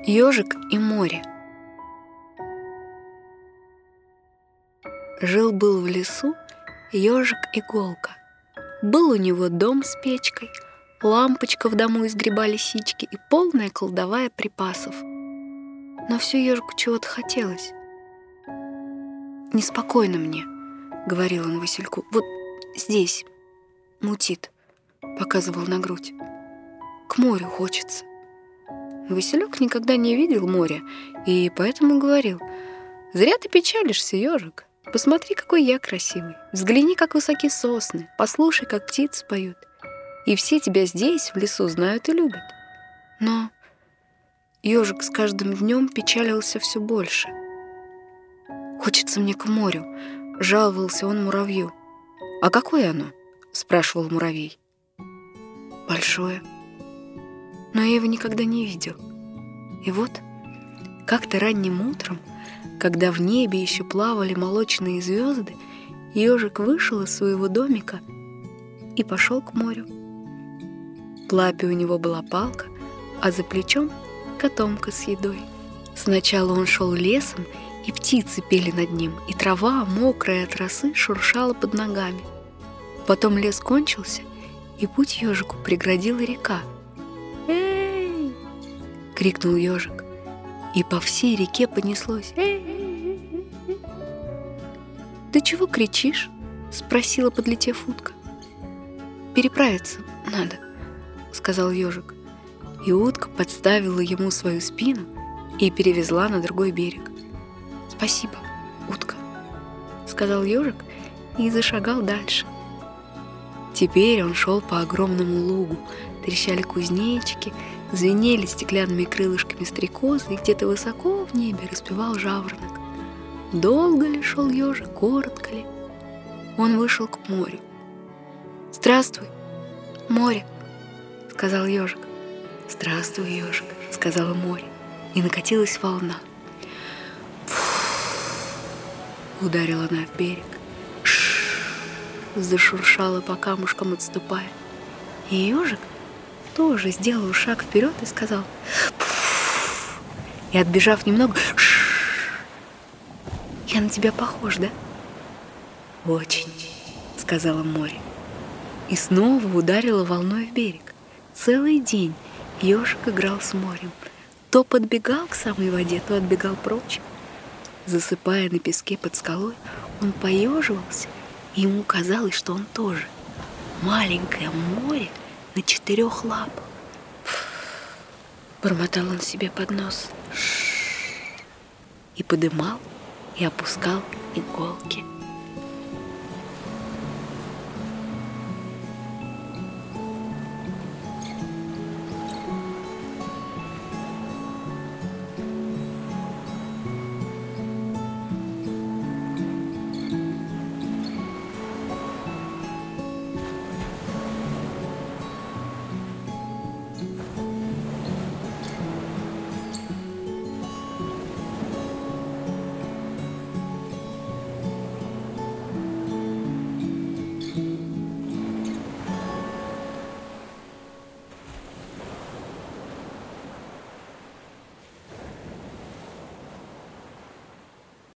Ёжик и море. Жил-был в лесу ёжик-иголка. Был у него дом с печкой, лампочка в дому из гриба лисички и полная кладовая припасов. Но все ёжику чего-то хотелось. «Неспокойно мне», — говорил он Васильку, — «вот здесь мутит», — показывал на грудь. «К морю хочется». Василек никогда не видел моря и поэтому говорил: «Зря ты печалишься, ёжик. Посмотри, какой я красивый. Взгляни, как высоки сосны. Послушай, как птицы поют. И все тебя здесь, в лесу, знают и любят». Но ёжик с каждым днем печалился все больше. «Хочется мне к морю», — жаловался он муравью. «А какое оно?» — спрашивал муравей. «Большое. Но я его никогда не видел». И вот как-то ранним утром, когда в небе еще плавали молочные звезды, ёжик вышел из своего домика и пошел к морю. В лапе у него была палка, а за плечом котомка с едой. Сначала он шел лесом, и птицы пели над ним, и трава, мокрая от росы, шуршала под ногами. Потом лес кончился, и путь ёжику преградила река. «Эй!» — крикнул ёжик, и по всей реке понеслось: «Эй!» «Ты чего кричишь?» — спросила, подлетев утка. «Переправиться надо», — сказал ёжик, и утка подставила ему свою спину и перевезла на другой берег. «Спасибо, утка», — сказал ёжик и зашагал дальше. Теперь он шел по огромному лугу, трещали кузнечики, звенели стеклянными крылышками стрекозы, и где-то высоко в небе распевал жаворонок. Долго ли шел ёжик, коротко ли? Он вышел к морю. «Здравствуй, море», — сказал ёжик. «Здравствуй, ёжик», — сказала море, и накатилась волна. Ударила она в берег, зашуршала по камушкам, отступая. И ёжик тоже сделал шаг вперед и сказал: «Пф!» И, отбежав немного: «Я на тебя похож, да?» «Очень», — сказала море. И снова ударила волной в берег. Целый день ёжик играл с морем. То подбегал к самой воде, то отбегал прочь. Засыпая на песке под скалой, он поеживался, и ему казалось, что он тоже маленькое море на 4 лапах. Бормотал он себе под нос. И подымал, и опускал иголки.